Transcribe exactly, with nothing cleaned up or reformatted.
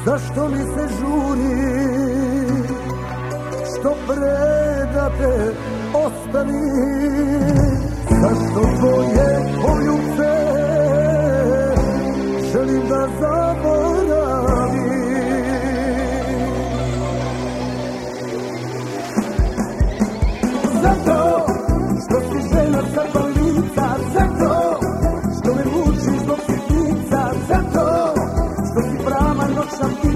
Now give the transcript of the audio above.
zašto mi se žuri, što pre da te ostavi, zašto tvoje poljubce želim da zaboravim. Zato što si žena crva lica, zato što me mučiš zbog sitnica, zato što si prava noćna ptica.